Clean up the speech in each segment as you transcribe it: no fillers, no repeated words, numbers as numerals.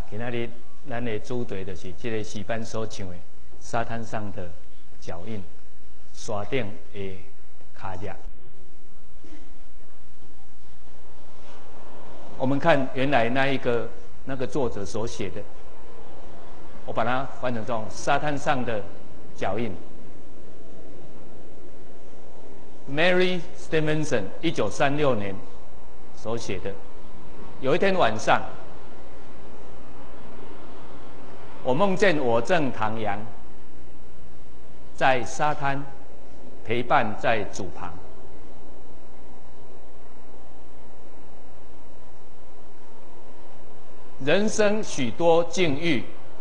今仔日咱的主题就是这个诗班所唱的《沙滩上的脚印》，山顶的脚印。我们看原来那个作者所写的，我把它翻成这种沙滩上的脚印。Mary Stevenson 1936年所写的。有一天晚上，我梦见我正徜徉在沙滩，陪伴在主旁。人生许多境遇，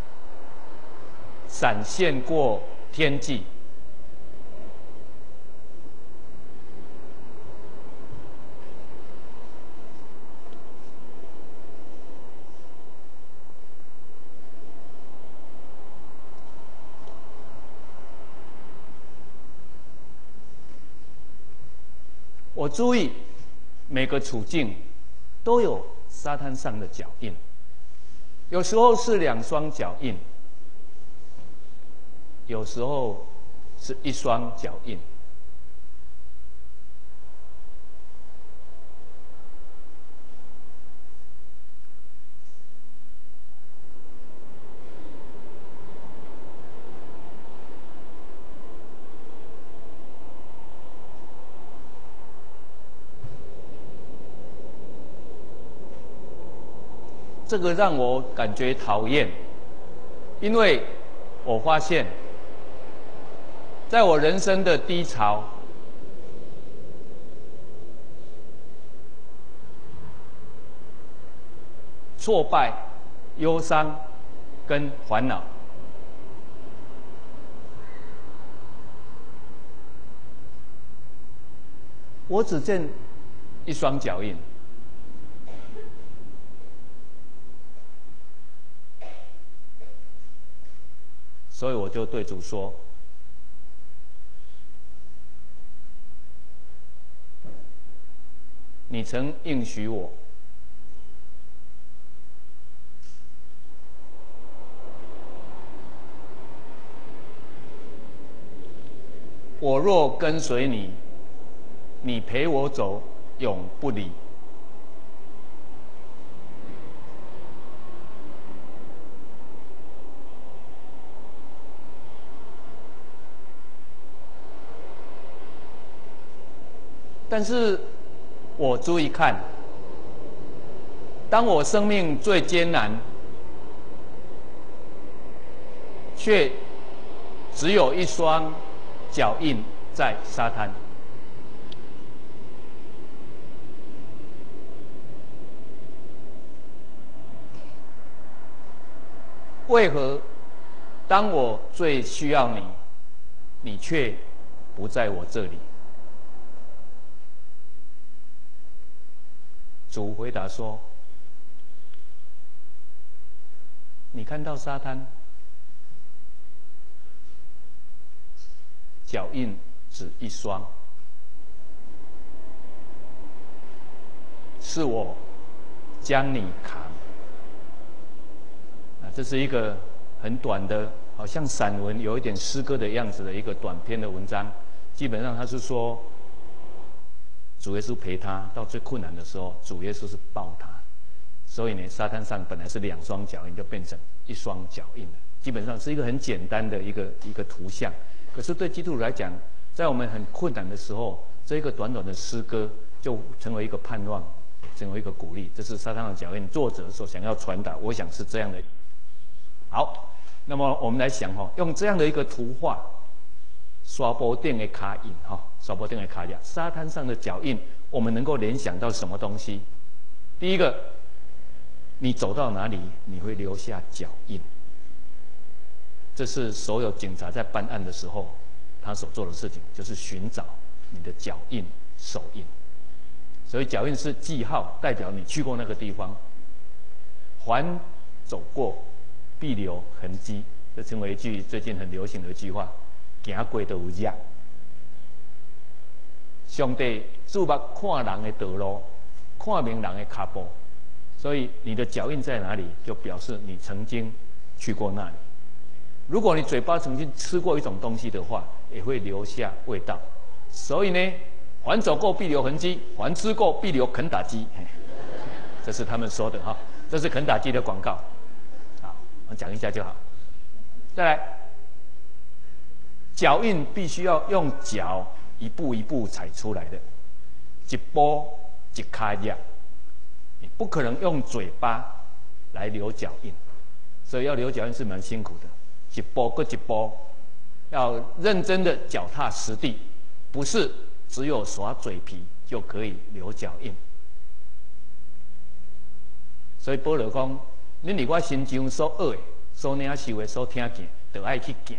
闪现过天际。我注意每个处境都有沙滩上的脚印，有时候是2双脚印，有时候是1双脚印。这个让我感觉讨厌，因为我发现，在我人生的低潮，挫败、忧伤跟烦恼，我只见1双脚印。所以我就对主说：“你曾应许我，我若跟随你，你陪我走，永不离。”但是，我注意看，当我生命最艰难，却只有1双脚印在沙滩。为何当我最需要你，你却不在我这里？主回答说：“你看到沙滩，脚印只1双，是我将你扛。”这是一个很短的，好像散文，有一点诗歌的样子的一个短篇的文章。基本上他是说，主耶稣陪他到最困难的时候，主耶稣是抱他，所以呢，沙滩上本来是2双脚印，就变成1双脚印了。基本上是一个很简单的一个图像，可是对基督徒来讲，在我们很困难的时候，这一个短短的诗歌就成为一个盼望，成为一个鼓励。这是沙滩上的脚印作者所想要传达，我想是这样的。好，那么我们来想用这样的一个图画。沙坡顶的脚印，沙坡顶的脚印，沙滩上的脚印，我们能够联想到什么东西？第一个，你走到哪里，你会留下脚印。这是所有警察在办案的时候，他所做的事情，就是寻找你的脚印、手印。所以脚印是记号，代表你去过那个地方。凡走过，必留痕迹，这成为一句最近很流行的一句话。行过就有热。上帝注目看人的道路，看明人的脚步， 所以你的脚印在哪里，就表示你曾经去过那里。如果你嘴巴曾经吃过一种东西的话，也会留下味道。所以呢，凡走过必留痕迹，凡吃过必留肯打基。这是他们说的哈，这是肯打基的广告。好，我讲一下就好。再来，脚印必须要用脚一步一步踩出来的，一步一脚印。你不可能用嘴巴来留脚印，所以要留脚印是蛮辛苦的，一步过一步，要认真的脚踏实地，不是只有耍嘴皮就可以留脚印。所以保罗讲，恁伫我身上所学的、所领受的、所听见，就爱去行。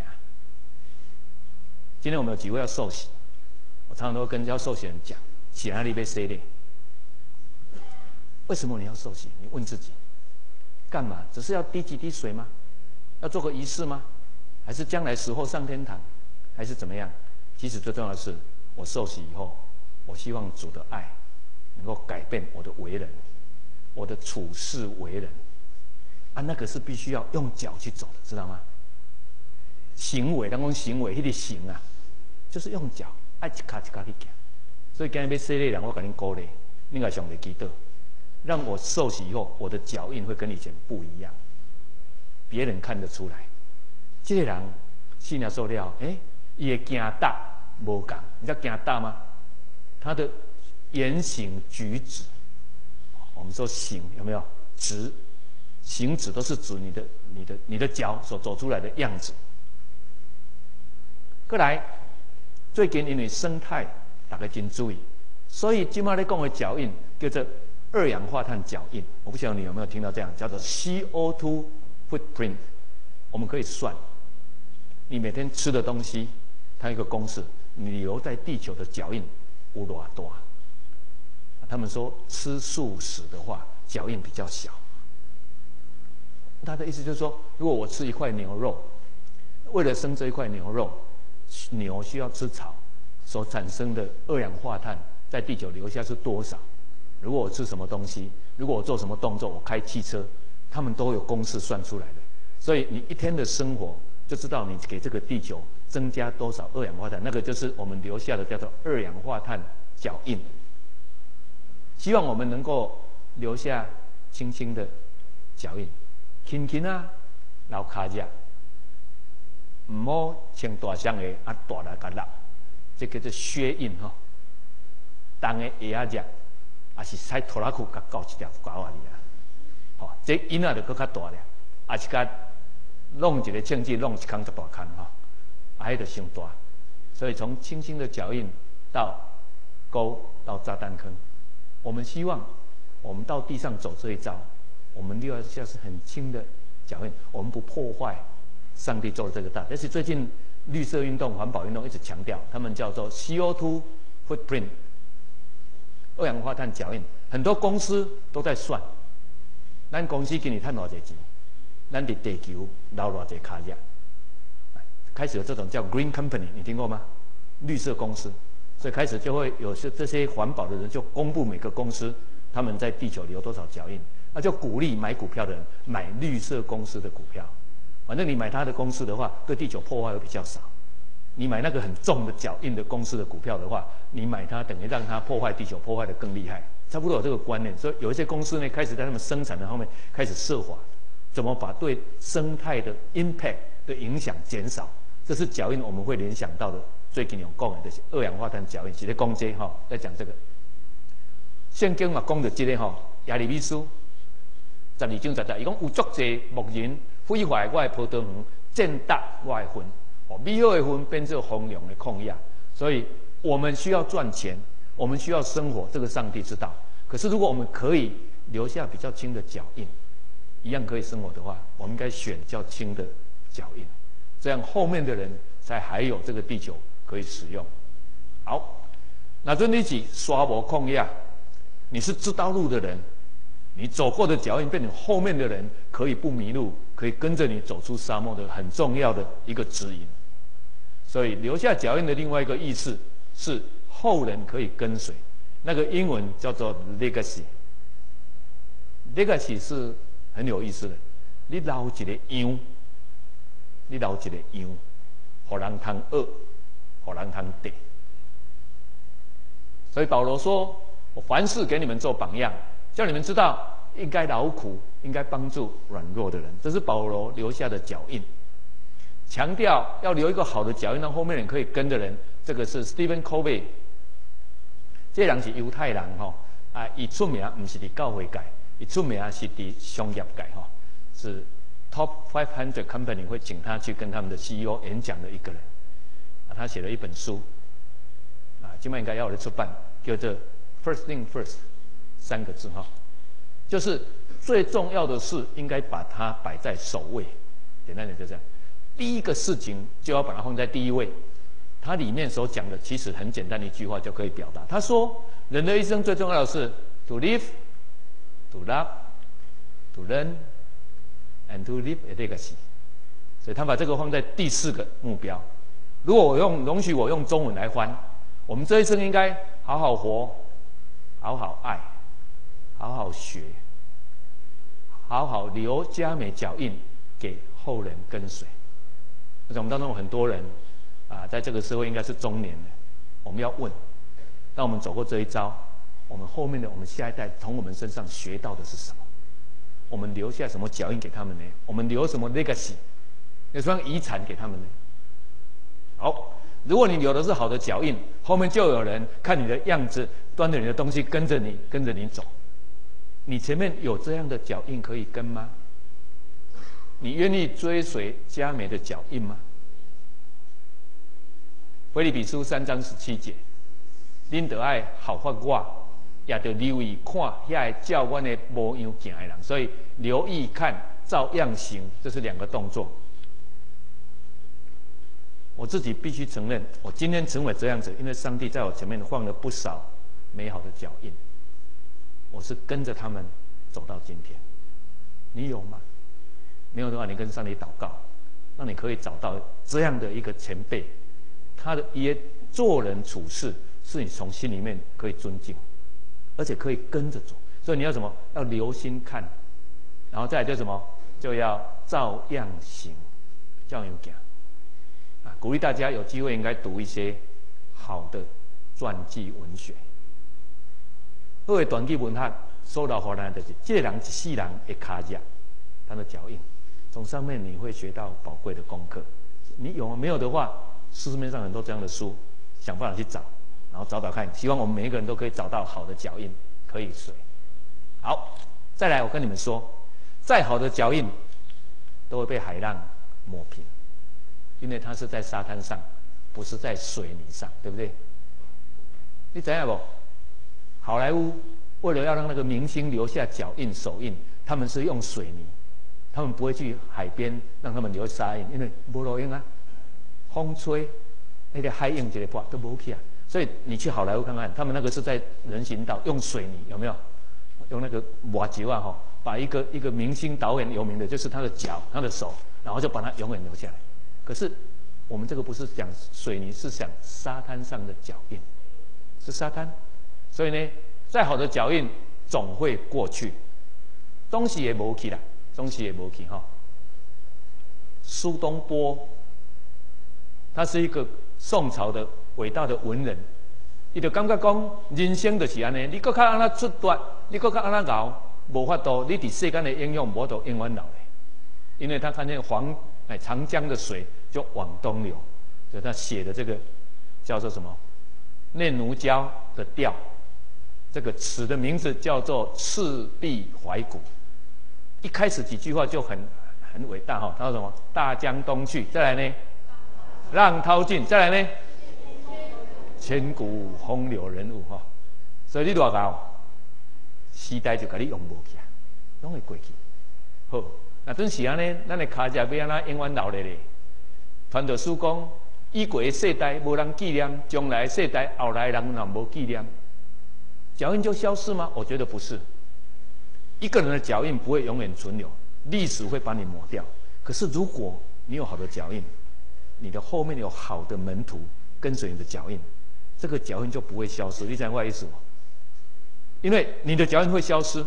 今天我们有几位要受洗，我常常都跟要受洗人讲，洗哪里被洗嘞？为什么你要受洗？你问自己，干嘛？只是要滴几滴水吗？要做个仪式吗？还是将来死后上天堂？还是怎么样？其实最重要的是，我受洗以后，我希望主的爱能够改变我的为人，我的处事为人。啊，那个是必须要用脚去走的，知道吗？行为，当讲行为，那个行啊，就是用脚，爱一卡一卡去行。所以今日要洗礼人，我跟你鼓励，你要上帝祈祷。让我受洗以后，我的脚印会跟以前不一样，别人看得出来。这个人信了受了，伊的行大无同，你知道行大吗？他的言行举止，我们说行有没有？直，行止都是指你的脚所走出来的样子。过来，最近因为生态大家真注意，所以今麦咧讲的脚印叫做二氧化碳脚印，我不晓得你有没有听到这样，叫做 CO2 footprint。我们可以算，你每天吃的东西，它有一个公式，你留在地球的脚印有多大？他们说吃素食的话，脚印比较小。他的意思就是说，如果我吃一块牛肉，为了生这一块牛肉，牛需要吃草，所产生的二氧化碳在地球留下是多少？如果我吃什么东西，如果我做什么动作，我开汽车，他们都有公式算出来的。所以你一天的生活就知道你给这个地球增加多少二氧化碳，那个就是我们留下的叫做二氧化碳脚印。希望我们能够留下轻轻的脚印，轻轻啊，留脚印，唔好穿大双鞋啊，大力甲落，这叫做血印哈。重的鞋啊只，也是踩拖拉裤甲搞一条搞啊哩啊，吼，这印啊就搁较大咧，也是甲弄一个枪支弄一坑就大坑哈，啊，迄就伤大。所以从轻轻的脚印到沟到炸弹坑，我们希望我们到地上走这一遭，我们留下是很轻的脚印，我们不破坏上帝做的这个大。但是最近绿色运动、环保运动一直强调，他们叫做 CO2 footprint。二氧化碳脚印，很多公司都在算，咱公司今年赚偌济钱，咱伫地球留偌济脚印。开始有这种叫 Green Company， 你听过吗？绿色公司，所以开始就会有这些环保的人就公布每个公司他们在地球留多少脚印，那就鼓励买股票的人买绿色公司的股票。反正你买他的公司的话，对地球破坏会比较少。你买那个很重的脚印的公司的股票的话，你买它等于让它破坏地球，破坏得更厉害，差不多有这个观念。所以有一些公司呢，开始在他们生产的方面开始设法，怎么把对生态的 impact 的影响减少。这是脚印我们会联想到的。最近有讲的就是二氧化碳脚印，是在讲这哈，在讲这个。圣经嘛讲到这个哈，耶利米书12章11，伊讲有足济牧人毁坏我的葡萄园，践踏我的分。美好的分变成荒凉的旷野，所以我们需要赚钱，我们需要生活，这个上帝知道。可是如果我们可以留下比较轻的脚印，一样可以生活的话，我们应该选较轻的脚印，这样后面的人才还有这个地球可以使用。好，那这你是刷无旷野，你是知道路的人，你走过的脚印变成后面的人可以不迷路，可以跟着你走出沙漠的很重要的一个指引。所以留下脚印的另外一个意思是后人可以跟随，那个英文叫做 legacy。 legacy 是很有意思的。你留一个样，你留一个样，互人通学，互人通得。所以保罗说：“我凡事给你们做榜样，叫你们知道应该劳苦，应该帮助软弱的人。”这是保罗留下的脚印，强调要留一个好的脚印，让后面人可以跟的人。这个是 Stephen Covey， 这人是犹太人吼，伊出名不是伫教会界，伊出名是伫商业界吼，是 Top 500 Company 会请他去跟他们的 CEO 演讲的一个人。他写了一本书，今晚应该要有的出版，叫做 First Thing First， 3个字哈，就是最重要的事应该把它摆在首位。简单点就这样，第一个事情就要把它放在第一位。它里面所讲的其实很简单的一句话就可以表达。他说，人的一生最重要的是 to live, to love, to learn, and to leave a legacy。所以他把这个放在第4个目标。如果容许我用中文来翻，我们这一生应该好好活，好好爱，好好学，好好留佳美脚印给后人跟随。而且我们当中有很多人在这个社会应该是中年的，我们要问：当我们走过这一遭，我们后面的我们下一代从我们身上学到的是什么？我们留下什么脚印给他们呢？我们留什么 legacy， 有什么遗产给他们呢？好，如果你留的是好的脚印，后面就有人看你的样子，端着你的东西跟着你走。你前面有这样的脚印可以跟吗？你愿意追随佳美的脚印吗？腓立比书3章17节，恁得爱效法我，也得留意看遐个照阮的模样行的人。所以留意看，照样行，这是2个动作。我自己必须承认，我今天成为这样子，因为上帝在我前面放了不少美好的脚印，我是跟着他们走到今天。你有吗？没有的话，你跟上帝祷告，让你可以找到这样的一个前辈，他的一些做人处事是你从心里面可以尊敬，而且可以跟着走。所以你要什么？要留心看，然后再来就什么？就要照样行，照样行。鼓励大家有机会应该读一些好的传记文学。好的传记文学所留给咱就是，这个人一世人的脚印，他的脚印，从上面你会学到宝贵的功课。你有没有的话，市面上很多这样的书，想办法去找，然后找找看。希望我们每一个人都可以找到好的脚印，可以随。好，再来，我跟你们说，再好的脚印都会被海浪抹平。因为它是在沙滩上，不是在水泥上，对不对？你知道不？好莱坞为了要让那个明星留下脚印、手印，他们是用水泥，他们不会去海边让他们留沙印，因为没路用啊，风吹，那个海印这个破都没起啊。所以你去好莱坞看看，他们那个是在人行道用水泥，有没有？用那个瓦球啊，把一个明星导演有名的就是他的脚、他的手，然后就把它永远留下来。可是我们这个不是讲水泥，是讲沙滩上的脚印，是沙滩。所以呢，再好的脚印总会过去，东西也无去啦，东西也无去哈。苏东坡，他是一个宋朝的伟大的文人，伊就感觉讲人生就是安尼，你搁较安那出脱，你搁较安那熬，无法度，你伫世间的应用无法度永远留嘞。因为他看见长江的水就往东流，所以他写的这个叫做什么《念奴娇》的调，这个词的名字叫做《赤壁怀古》。一开始几句话就很伟大哈，他说什么？大江东去，再来呢，浪淘尽，再来呢，千古风流人物哈。所以你偌高，时代就甲你用无去啊，拢会过去。好。那阵时安尼，咱的脚脚要安那永远留咧咧。传道书讲，已过的世代无人纪念，将来的世代后来人若无纪念，脚印就消失吗？我觉得不是。一个人的脚印不会永远存留，历史会把你抹掉。可是如果你有好的脚印，你的后面有好的门徒跟随你的脚印，这个脚印就不会消失。你知道我的意思吗？因为你的脚印会消失，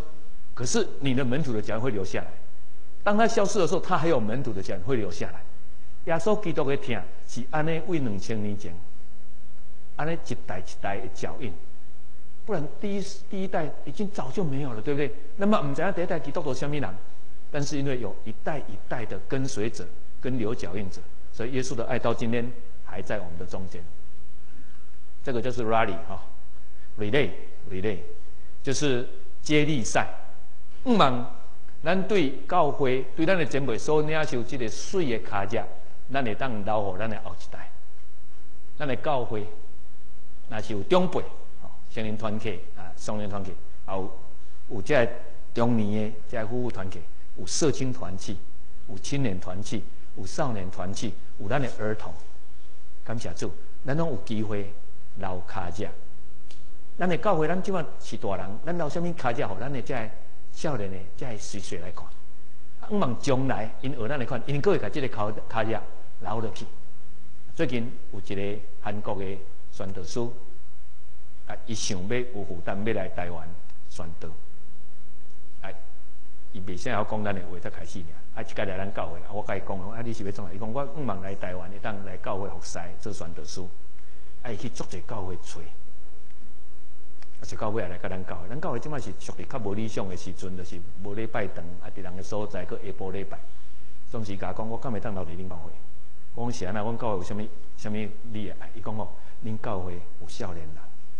可是你的门徒的脚印会留下来。当他消失的时候，他还有门徒的脚印会留下来。耶稣基督的听是安尼为2000年前，安尼一代一代的脚印。不然第一代已经早就没有了，对不对？那么我们知道第一代基督徒什么人？但是因为有一代一代的跟随者跟留脚印者，所以耶稣的爱到今天还在我们的中间。这个就是 rally 哈 ，relay 就是接力赛。望咱对教会对咱的前辈所领受这个水的脚迹，咱会当留给咱的后一代。咱的教会若是有长辈。青年团契啊，少年团契，也有这中年的这夫妇团契，有社青团契，有青年团契，有少年团契，有咱的儿童。感谢主，咱拢有机会留脚迹。咱的教会，咱即摆是大人，咱留啥物脚迹，互咱的这少年的这随随来看。望将来因学咱来看，因佫会把这个脚迹留落去。最近有一个韩国的宣道师。伊想要有负担要来台湾宣道，伊袂先晓讲咱的话才开始尔。即个来咱教会，我甲伊讲咯，你是要创啥？伊讲我望来台湾，会当来教会服侍做宣道师，伊去足侪教会找，是教会也来甲咱教会。咱教会即摆是属于较无理想的时阵，就是无礼拜堂，伫人的所在，佮下晡礼拜。总是甲我讲，我敢会当留伫恁教会？我讲是安那，阮教会有啥物你的爱？伊讲恁教会有少年人。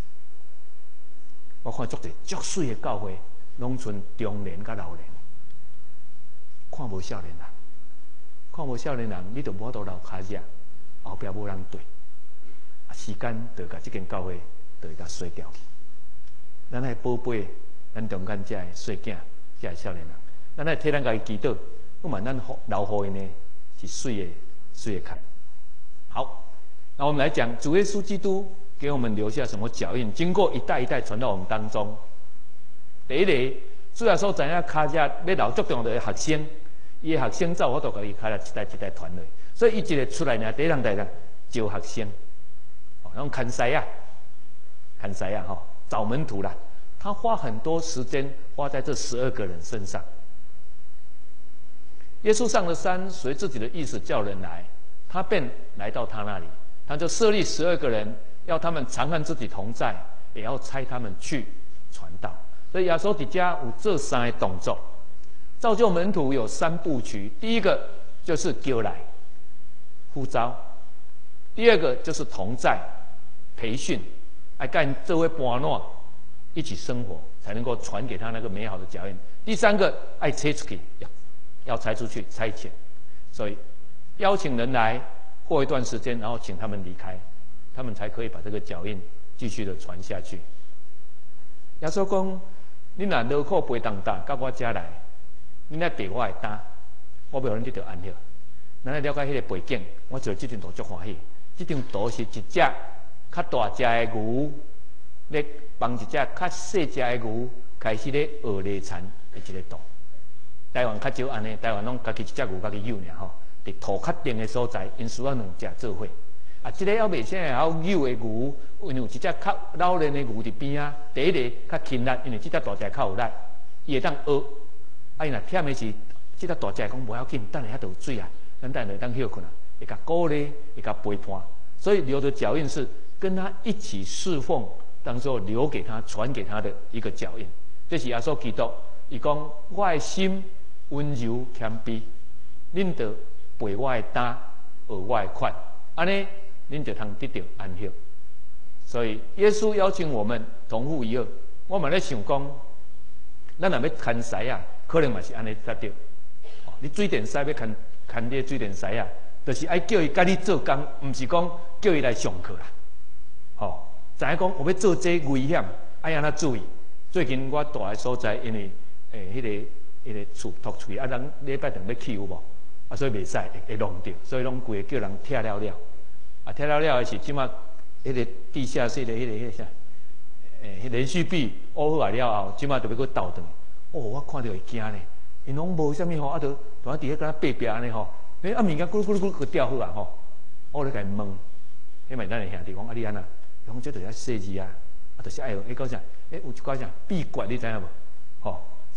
我看足侪足水的教会，拢剩中年甲老年，看无少年人，看无少年人，你就无法度留脚迹，后壁无人对，时间就甲这间教会就会甲衰掉去。咱爱宝贝，咱中间这细囝，这少年人，咱爱替咱家己祈祷，我问咱留互因呢是水的脚。好，那我们来讲主耶稣基督。给我们留下什么脚印？经过一代一代传到我们当中。第一个，主要说知影脚迹要留足重要的学生，伊的学生照我都甲伊脚迹一代一代传落。所以伊一个出来呢，第一人招学生，然后看师啊，吼，找门徒啦。他花很多时间花在这12个人身上。耶稣上了山，随自己的意思叫人来，他便来到他那里，他就设立12个人。要他们常和自己同在，也要差他们去传道。所以耶稣伫遮有这3个动作，造就门徒有3部曲。第一个就是叫来呼召，第二个就是同在培训，爱跟这位伴伴一起生活，才能够传给他那个美好的脚印。第3个爱差出去，要差出去差遣，所以邀请人来，过一段时间，然后请他们离开。他们才可以把这个脚印继续的传下去。耶稣讲：“你若劳苦背重担，到我遮来，你来爬我的担，我要让你得到安乐。”咱来了解迄个背景，我做这张图足欢喜。这张图是一只较大只的牛，咧帮一只较细只的牛开始咧学犁田的一个图。台湾较少安尼，台湾拢家己一只牛家己养尔吼，伫土较定的所在，因需要2只做伙。这个还未先会晓幼的牛，因为有一只较老练的牛伫边啊。第一个较轻力，因为这只大只较有力，伊会当学。伊若忝的是，这只大只讲无要紧，等下遐就有水啊，咱等下当休困啊，会甲鼓励，会甲陪伴。所以留的脚印是跟他一起侍奉，当做留给他、传给他的一个脚印。这是耶稣基督，伊讲我的心温柔谦卑，恁着背我的担，学我的款，安尼。恁就通得到安息。所以耶稣邀请我们同父异母。我嘛咧想讲，咱若要牵师啊，可能嘛是安尼得到。你水电师要牵你的水电师啊，就是爱叫伊甲你做工，毋是讲叫伊来上课啦。知影讲我要做这危险，爱安怎注意。最近我住的所在，因为迄个厝托厝啊，人礼拜堂要起有无？所以袂使会弄着，所以拢规个叫人拆了了。拆了了是即马迄个地下室的迄个啥，连续壁乌好了后，即马就要去倒转。我看到会惊呢，因拢无啥物吼，就伫遐敢隔壁安尼吼，物件咕噜咕噜咕噜掉好啊吼，我咧甲伊问，迄咪咱的兄弟讲你安那？讲这就是设计啊，就是爱迄个啥，有一寡啥秘诀你知影无？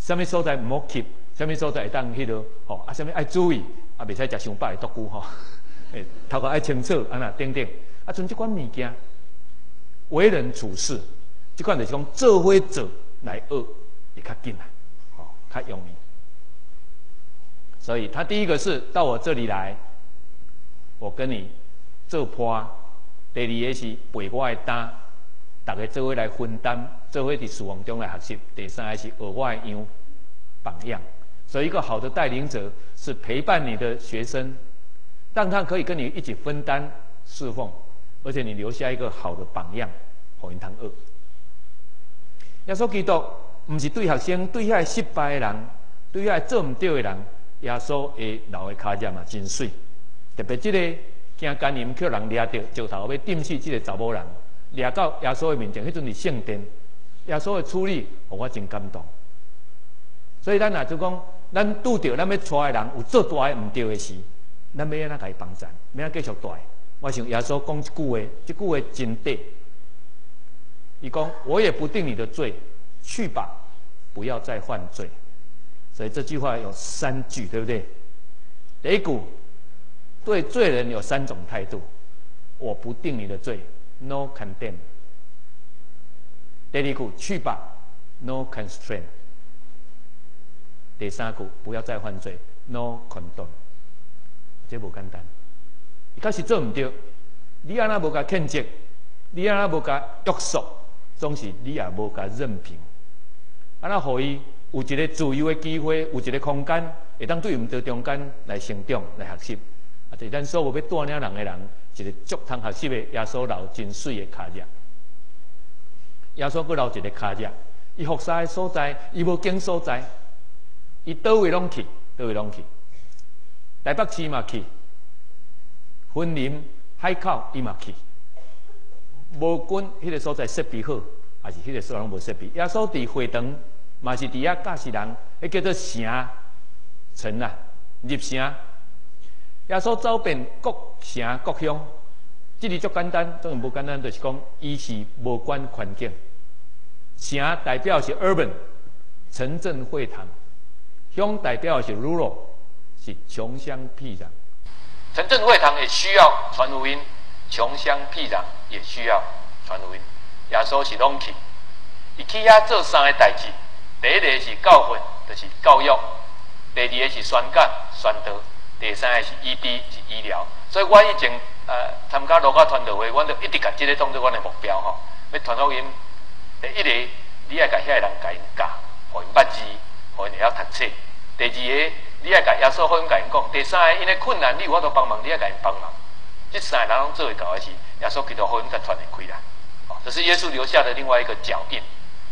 什么所在唔好吸，什么所在会当迄落吼啊，什么爱注意啊，袂使食伤饱会毒久吼。头壳爱清楚，安那等等啊，像即款物件，为人处事，即款就是讲做伙做来学会较紧啊，吼较容易。所以他第一个是到我这里来，我跟你做伴；第二个是陪我的担，大家做伙来分担，做伙伫事奉中来学习；第三个是学我的样榜样。所以一个好的带领者是陪伴你的学生，让他可以跟你一起分担侍奉，而且你留下一个好的榜样，互因通学。耶稣基督不是对学生、对遐失败的人、对遐做唔对的人。耶稣的留的脚掌嘛真水，特别这个惊奸淫叫人抓到，石头要钉死这个查某人，抓到耶稣的面前，迄阵是圣殿，耶稣的处理，让我真感动。所以咱若就讲，咱拄着咱要带的人有做大的唔对的事，咱要安怎甲伊帮助，要安怎继续带？我想耶稣讲一句话，这句话真对。伊讲：我也不定你的罪，去吧，不要再犯罪。所以这句话有3句，对不对？第一句，对罪人有3种态度：我不定你的罪 ，no condemn。第二句，去吧 ，no constraint。第三句，不要再犯罪 ，no condone。这不简单，伊假是做唔对，你安那无甲谴责，你安那无甲约束，总是你也无甲任凭，安那互伊。有一个自由的机会，有一个空间，会当对毋到中间来成长、来学习。啊，就是咱所有要带领人的人，一个足通学习的耶稣留真水的脚掌。耶稣佫留一个脚掌，伊服侍的所在，伊无经所在，伊倒位拢去，倒位拢去。台北市嘛去，云林海口伊嘛去。无管迄个所在设备好，还是迄个所在无设备，耶稣伫会堂。嘛是伫遐教示人，迄叫做城城啊，入城。耶稣走遍各城各乡，这里足简单，当然无简单，就是讲伊是无管环境。城代表是 urban 城镇会堂，乡代表是 rural 是穷乡僻壤。城镇会堂也需要传福音，穷乡僻壤也需要传福音。耶稣是拢去，伊去遐做3个代志。第一个是教训，就是教育；第二个是宣讲、宣导；第三个是医治，是医疗。所以我以前参加罗家传道会，我就一直把这个当作我的目标吼。要传福音，第一个你要甲遐个人甲因教，互因捌字，互因会晓读册；第二个你要甲耶稣福音甲因讲；第三个因的困难你有法度帮忙，你要甲因帮忙。这3个人拢做会到的是耶稣基督福音才传会开来。这是耶稣留下的另外一个脚印。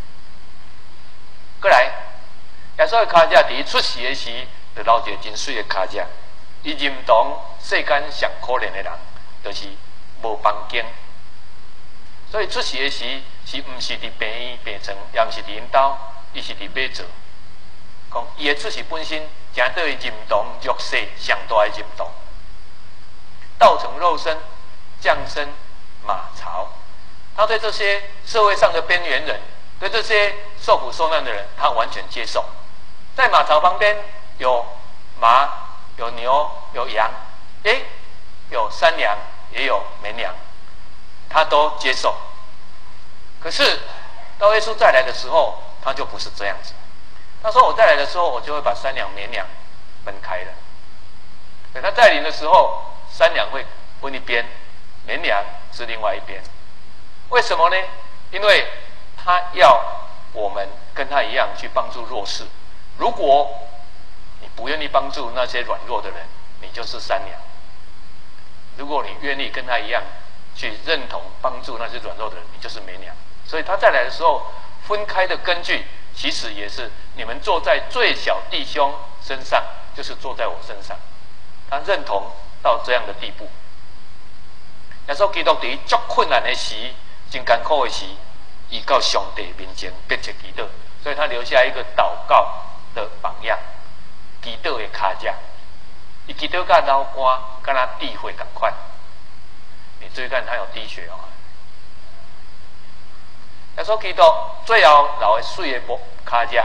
过来，耶稣的脚掌伫伊出世的时，就留一个真水的脚掌。伊认同世间上可怜的人，就是无房间。所以出世的时，是毋是伫病院病床，也毋是伫因兜，伊是伫马座。讲伊的出世本身，正对认同弱势上大的认同。道成肉身，降生马槽。他对这些社会上的边缘人。对这些受苦受难的人，他完全接受。在马槽旁边有马、有牛、有羊，有山羊，也有绵羊，他都接受。可是到耶稣再来的时候，他就不是这样子。他说：“我再来的时候，我就会把山羊、绵羊分开了。”等他再临的时候，山羊会分一边，绵羊是另外一边。为什么呢？因为他要我们跟他一样去帮助弱势。如果你不愿意帮助那些软弱的人，你就是山羊；如果你愿意跟他一样去认同帮助那些软弱的人，你就是绵羊。所以他再来的时候，分开的根据其实也是你们坐在最小弟兄身上，就是坐在我身上。他认同到这样的地步。耶稣基督在足困难的时、真艰苦的时，伊到上帝面前迫切祈祷，所以他留下一个祷告的榜样，祈祷的脚掌。伊祈祷甲流汗，敢若滴血同款。你注意看，他有滴血哦。耶稣基督最后留的水的脚掌，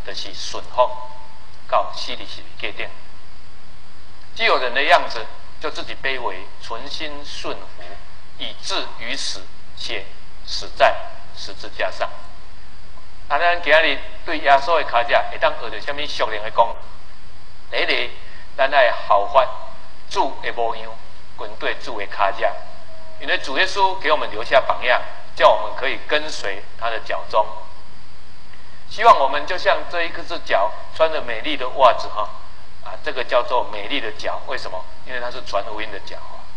就是顺服到死里死界定。既有人的样子，就自己卑微，存心顺服，以至于死，且死在十字架上。啊，咱今日对耶稣的脚者，会当学到什么属灵的讲？第一个，咱爱效法主的模样，跟对主的脚者，因为主耶稣给我们留下榜样，叫我们可以跟随他的脚踪。希望我们就像这一只脚穿着美丽的袜子哈，这个叫做美丽的脚。为什么？因为它是传福音的脚。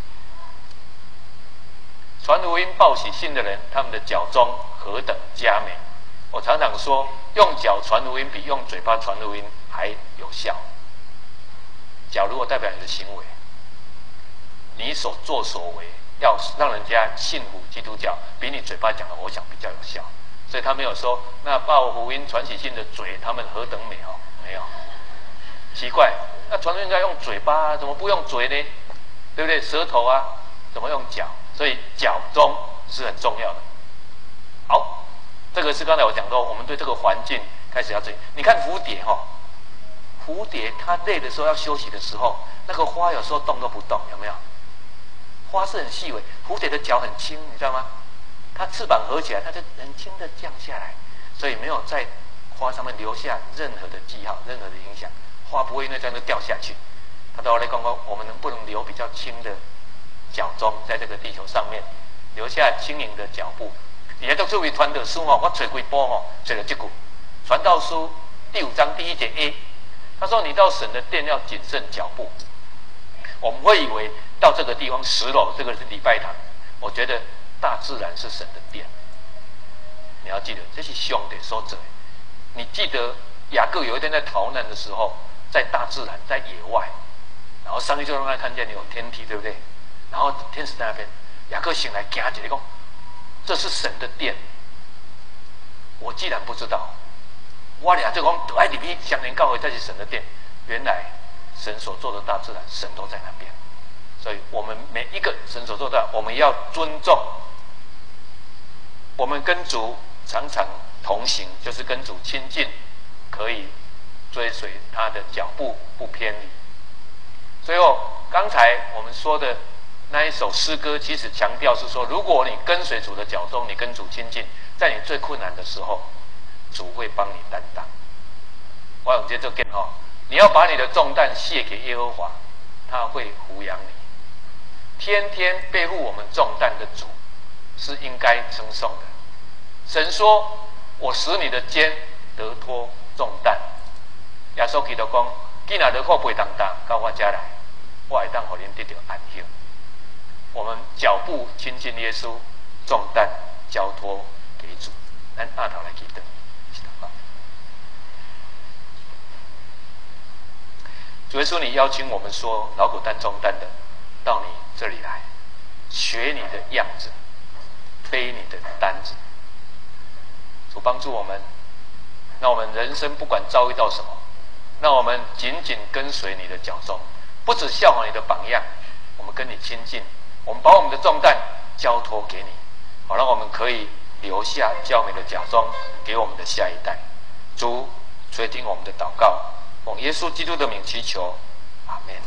传福音报喜信的人，他们的脚踪何等佳美！我常常说，用脚传福音比用嘴巴传福音还有效。脚如果代表你的行为，你所作所为，要让人家信服基督教，比你嘴巴讲的，我想比较有效。所以他没有说，那报福音传喜信的嘴，他们何等美哦？没有，奇怪，那传福音应该用嘴巴，怎么不用嘴呢？对不对？舌头啊，怎么用脚？所以脚踪是很重要的。好，这个是刚才我讲到，我们对这个环境开始要注意。你看蝴蝶哈，蝴蝶它累的时候要休息的时候，那个花有时候动都不动，有没有？花是很细微，蝴蝶的脚很轻，你知道吗？它翅膀合起来，它就很轻的降下来，所以没有在花上面留下任何的记号、任何的影响，花不会因为这样就掉下去。他都来讲讲，我们能不能留比较轻的脚踪在这个地球上面，留下轻盈的脚步。而且作为传道书哦，我找几波哦，找了这句《传道书》第5章第1节 A， 他说：“你到神的殿要谨慎脚步。”我们会以为到这个地方10楼，这个是礼拜堂。我觉得大自然是神的殿，你要记得，这是上帝所做的。你记得雅各有一天在逃难的时候，在大自然，在野外，然后上帝就让他看见你有天梯，对不对？然后天使在那边，雅各醒来，惊起来讲：“这是神的殿。”我既然不知道，我俩就讲，爱里边相连教会才是神的殿。原来神所做的大自然，神都在那边。所以我们每一个神所做的，我们要尊重。我们跟主常常同行，就是跟主亲近，可以追随他的脚步，不偏离。最后，刚才我们说的那一首诗歌，其实强调是说，如果你跟随主的脚踪，你跟主亲近，在你最困难的时候，主会帮你担当。我用这做见哦，你要把你的重担卸给耶和华，他会抚养你。天天背负我们重担的主，是应该称颂的。神说：“我使你的肩得脱重担。”耶稣基督讲：“既然得靠背重担到我家来，我会当给您得到安息。”我们脚步亲近耶稣，重担交托给主。咱下头来祈祷。主耶稣，你邀请我们说劳苦担重担的，到你这里来，学你的样子，背你的担子。主帮助我们，让我们人生不管遭遇到什么，让我们紧紧跟随你的脚踪，不只效仿你的榜样，我们跟你亲近，我们把我们的重担交托给你，好让我们可以留下较美的脚踪给我们的下一代。主垂听我们的祷告，奉耶稣基督的名祈求，阿们。